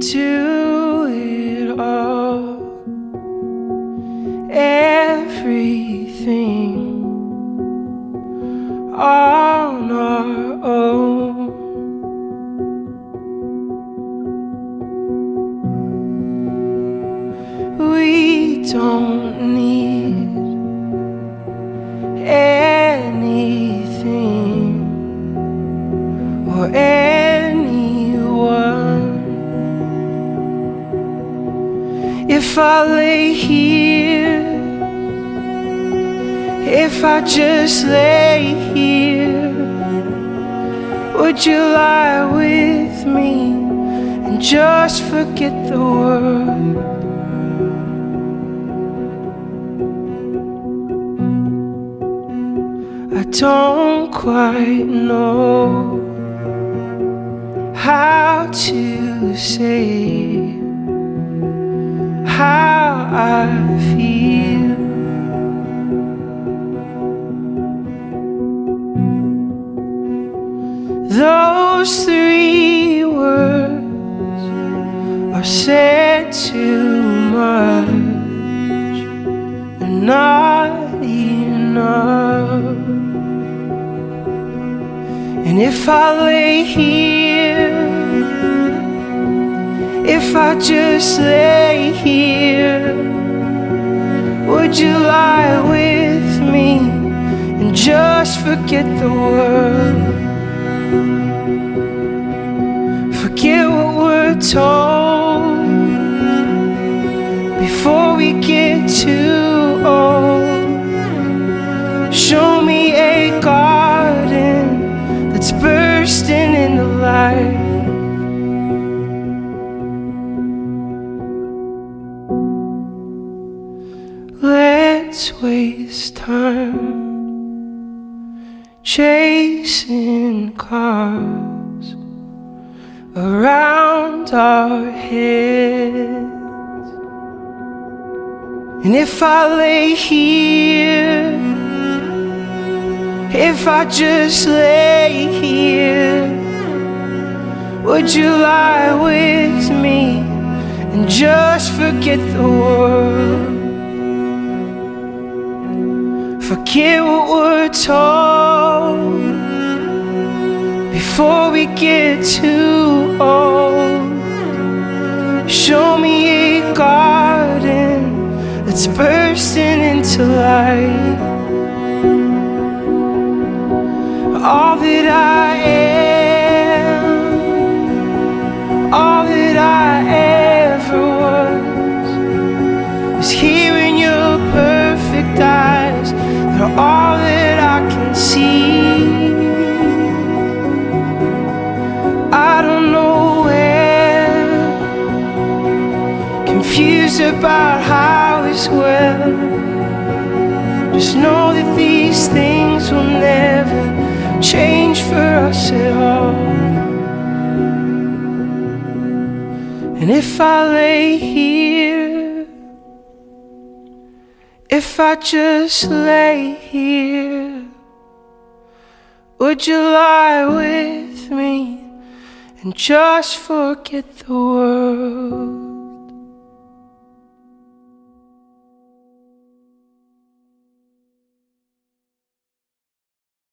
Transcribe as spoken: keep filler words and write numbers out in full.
do it all, everything on our own. We don't need anything or anyone. If I lay here, if I just lay here, would you lie with me and just forget the world? I don't quite know how to say how I feel. Those three words are said too much and not enough. And if I lay here, if I just lay here, would you lie with me and just forget the world? Forget what we're told before we get too old. Show me a garden that's bursting into light. Let's waste time chasing cars around our heads. And if I lay here, if I just lay here, would you lie with me and just forget the world? Forget what we're told before we get too old. Show me a garden that's bursting into light. All that I am, all that I ever was, is here in your perfect eyes. They're all that I can see. I don't know where, confused about how as well. Just know that these things will never change for us at all. And if I lay here, if I just lay here, would you lie with me and just forget the world?